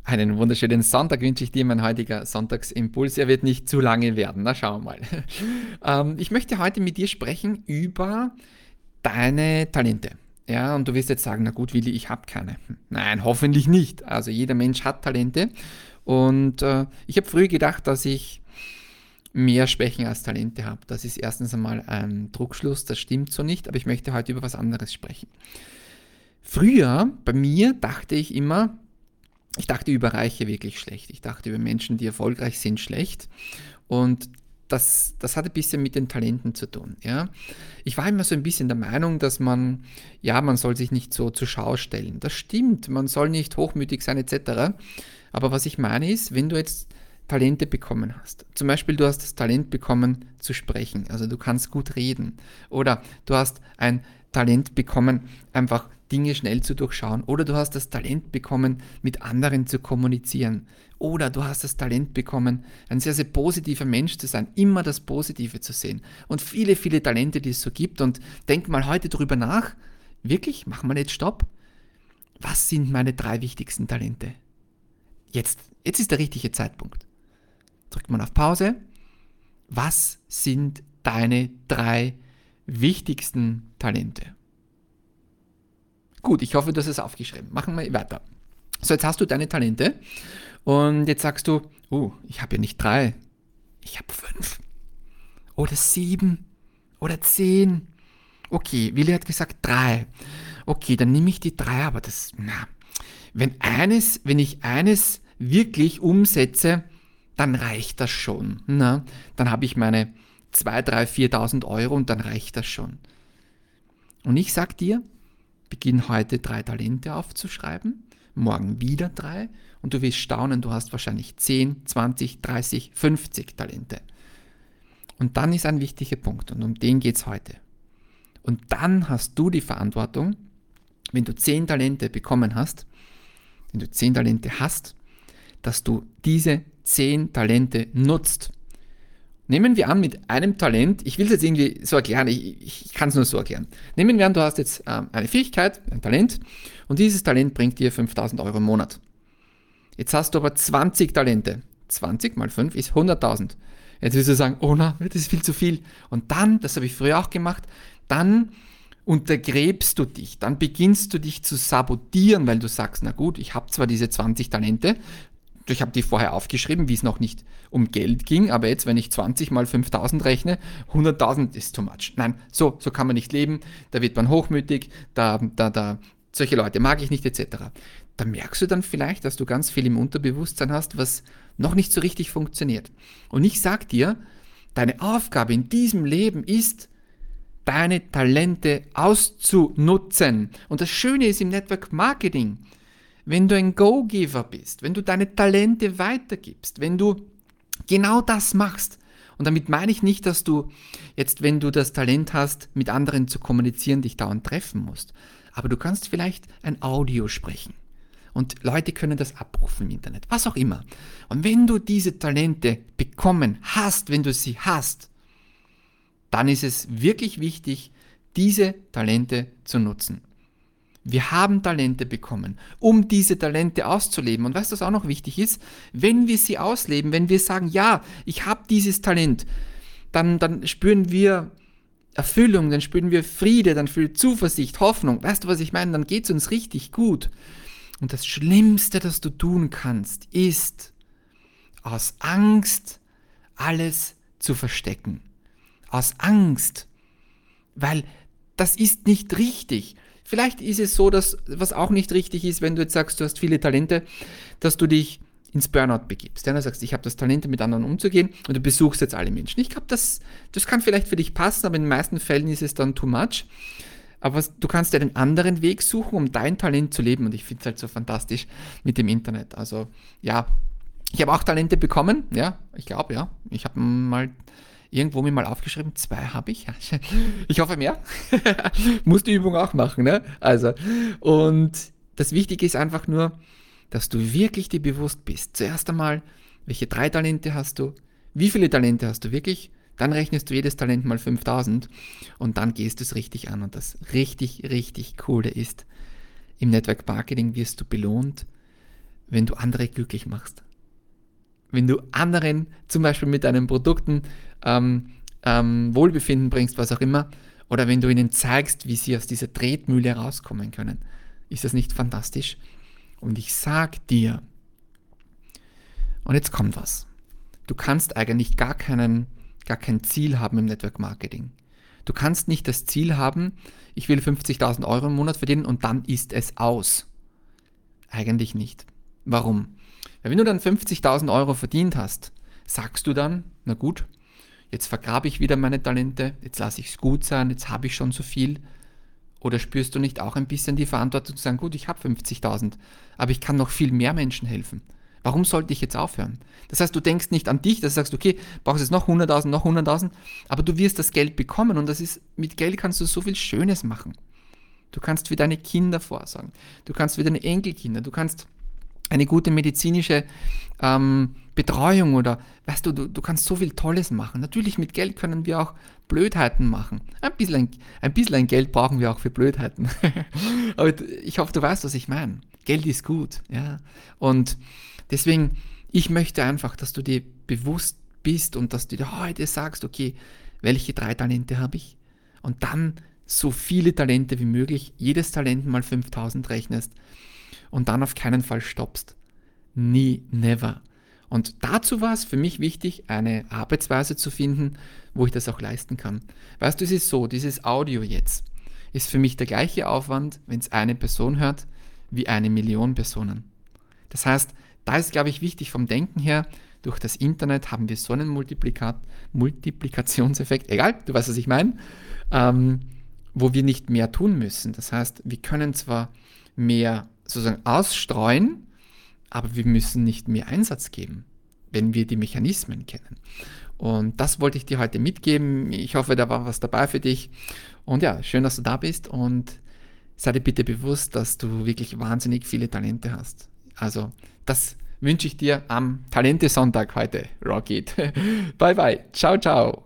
Einen wunderschönen Sonntag wünsche ich dir, mein heutiger Sonntagsimpuls. Er wird nicht zu lange werden. Na, schauen wir mal. Ich möchte heute mit dir sprechen über deine Talente. Ja, und du wirst jetzt sagen, na gut, Willi, ich habe keine. Nein, hoffentlich nicht. Also jeder Mensch hat Talente. Und ich habe früher gedacht, dass ich mehr Schwächen als Talente habe. Das ist erstens einmal ein Trugschluss, das stimmt so nicht, aber ich möchte heute über was anderes sprechen. Früher, bei mir, dachte ich immer, ich dachte über Reiche wirklich schlecht. Ich dachte über Menschen, die erfolgreich sind, schlecht. Und das hat ein bisschen mit den Talenten zu tun. Ja? Ich war immer so ein bisschen der Meinung, dass man soll sich nicht so zur Schau stellen. Das stimmt, man soll nicht hochmütig sein etc. Aber was ich meine ist, wenn du jetzt Talente bekommen hast, zum Beispiel du hast das Talent bekommen zu sprechen, also du kannst gut reden, oder du hast ein Talent bekommen, einfach Dinge schnell zu durchschauen, oder du hast das Talent bekommen, mit anderen zu kommunizieren, oder du hast das Talent bekommen, ein sehr, sehr positiver Mensch zu sein, immer das Positive zu sehen und viele, viele Talente, die es so gibt, und denk mal heute drüber nach, wirklich, mach mal jetzt Stopp, was sind meine 3 wichtigsten Talente? Jetzt ist der richtige Zeitpunkt. Drückt man auf Pause. Was sind deine 3 wichtigsten Talente? Gut, ich hoffe, du hast es aufgeschrieben. Machen wir weiter. So, jetzt hast du deine Talente und jetzt sagst du, ich habe ja nicht 3, ich habe 5 oder 7 oder 10. Okay, Willi hat gesagt 3. Okay, dann nehme ich die 3, aber wenn ich eines wirklich umsetze, dann reicht das schon. Na? Dann habe ich meine 2, 3, 4.000 Euro und dann reicht das schon. Und ich sag dir, beginn heute 3 Talente aufzuschreiben, morgen wieder 3 und du wirst staunen, du hast wahrscheinlich 10, 20, 30, 50 Talente. Und dann ist ein wichtiger Punkt und um den geht es heute. Und dann hast du die Verantwortung, wenn du 10 Talente bekommen hast, wenn du 10 Talente hast, dass du diese 10 Talente nutzt. Nehmen wir an, mit einem Talent, ich will es jetzt irgendwie so erklären, ich kann es nur so erklären. Nehmen wir an, du hast jetzt eine Fähigkeit, ein Talent, und dieses Talent bringt dir 5.000 Euro im Monat. Jetzt hast du aber 20 Talente. 20 mal 5 ist 100.000. Jetzt wirst du sagen, oh na, das ist viel zu viel. Und dann, das habe ich früher auch gemacht, dann untergräbst du dich, dann beginnst du dich zu sabotieren, weil du sagst, na gut, ich habe zwar diese 20 Talente, ich habe die vorher aufgeschrieben, wie es noch nicht um Geld ging, aber jetzt, wenn ich 20 mal 5.000 rechne, 100.000 ist too much. Nein, so kann man nicht leben, da wird man hochmütig, solche Leute mag ich nicht, etc. Da merkst du dann vielleicht, dass du ganz viel im Unterbewusstsein hast, was noch nicht so richtig funktioniert. Und ich sag dir, deine Aufgabe in diesem Leben ist, deine Talente auszunutzen. Und das Schöne ist im Network Marketing, wenn du ein Go-Giver bist, wenn du deine Talente weitergibst, wenn du genau das machst. Und damit meine ich nicht, dass du jetzt, wenn du das Talent hast, mit anderen zu kommunizieren, dich dauernd treffen musst. Aber du kannst vielleicht ein Audio sprechen. Und Leute können das abrufen im Internet, was auch immer. Und wenn du diese Talente bekommen hast, wenn du sie hast, dann ist es wirklich wichtig, diese Talente zu nutzen. Wir haben Talente bekommen, um diese Talente auszuleben. Und weißt du, was auch noch wichtig ist? Wenn wir sie ausleben, wenn wir sagen, ja, ich habe dieses Talent, dann spüren wir Erfüllung, dann spüren wir Friede, dann spüren wir Zuversicht, Hoffnung. Weißt du, was ich meine? Dann geht es uns richtig gut. Und das Schlimmste, das du tun kannst, ist, aus Angst alles zu verstecken. Aus Angst, weil das ist nicht richtig. Vielleicht ist es so, dass was auch nicht richtig ist, wenn du jetzt sagst, du hast viele Talente, dass du dich ins Burnout begibst. Ja, du sagst, ich habe das Talent, mit anderen umzugehen, und du besuchst jetzt alle Menschen. Ich glaube, das kann vielleicht für dich passen, aber in den meisten Fällen ist es dann too much. Aber du kannst ja den anderen Weg suchen, um dein Talent zu leben, und ich finde es halt so fantastisch mit dem Internet. Also ja, ich habe auch Talente bekommen, ja, ich glaube, ja. Ich habe mir mal aufgeschrieben, 2 habe ich. Ich hoffe mehr. Muss die Übung auch machen, ne? Also, und das Wichtige ist einfach nur, dass du wirklich dir bewusst bist. Zuerst einmal, welche 3 Talente hast du? Wie viele Talente hast du wirklich? Dann rechnest du jedes Talent mal 5.000 und dann gehst du es richtig an. Und das richtig, richtig Coole ist, im Network Marketing wirst du belohnt, wenn du andere glücklich machst. Wenn du anderen zum Beispiel mit deinen Produkten Wohlbefinden bringst, was auch immer, oder wenn du ihnen zeigst, wie sie aus dieser Tretmühle rauskommen können. Ist das nicht fantastisch? Und ich sag dir, und jetzt kommt was, du kannst eigentlich gar kein Ziel haben im Network Marketing. Du kannst nicht das Ziel haben, ich will 50.000 Euro im Monat verdienen und dann ist es aus. Eigentlich nicht. Warum? Weil wenn du dann 50.000 Euro verdient hast, sagst du dann, na gut, jetzt vergrabe ich wieder meine Talente, jetzt lasse ich es gut sein, jetzt habe ich schon so viel. Oder spürst du nicht auch ein bisschen die Verantwortung zu sagen, gut, ich habe 50.000, aber ich kann noch viel mehr Menschen helfen. Warum sollte ich jetzt aufhören? Das heißt, du denkst nicht an dich, dass du sagst, okay, brauchst jetzt noch 100.000, noch 100.000, aber du wirst das Geld bekommen und mit Geld kannst du so viel Schönes machen. Du kannst für deine Kinder vorsorgen, du kannst für deine Enkelkinder, du kannst eine gute medizinische Betreuung oder, weißt du, du kannst so viel Tolles machen. Natürlich mit Geld können wir auch Blödheiten machen. Ein bisschen Geld brauchen wir auch für Blödheiten. Aber ich hoffe, du weißt, was ich meine. Geld ist gut. Ja? Und deswegen, ich möchte einfach, dass du dir bewusst bist und dass du dir heute sagst, okay, welche 3 Talente habe ich? Und dann so viele Talente wie möglich, jedes Talent mal 5.000 rechnest und dann auf keinen Fall stoppst. Nie, never. Und dazu war es für mich wichtig, eine Arbeitsweise zu finden, wo ich das auch leisten kann. Weißt du, es ist so, dieses Audio jetzt ist für mich der gleiche Aufwand, wenn es eine Person hört, wie 1 Million Personen. Das heißt, da ist, glaube ich, wichtig vom Denken her, durch das Internet haben wir so einen Multiplikationseffekt, egal, du weißt, was ich meine, wo wir nicht mehr tun müssen. Das heißt, wir können zwar mehr sozusagen ausstreuen, aber wir müssen nicht mehr Einsatz geben, wenn wir die Mechanismen kennen. Und das wollte ich dir heute mitgeben. Ich hoffe, da war was dabei für dich. Und ja, schön, dass du da bist und sei dir bitte bewusst, dass du wirklich wahnsinnig viele Talente hast. Also, das wünsche ich dir am Talente-Sonntag heute, Rocket. Bye, bye. Ciao, ciao.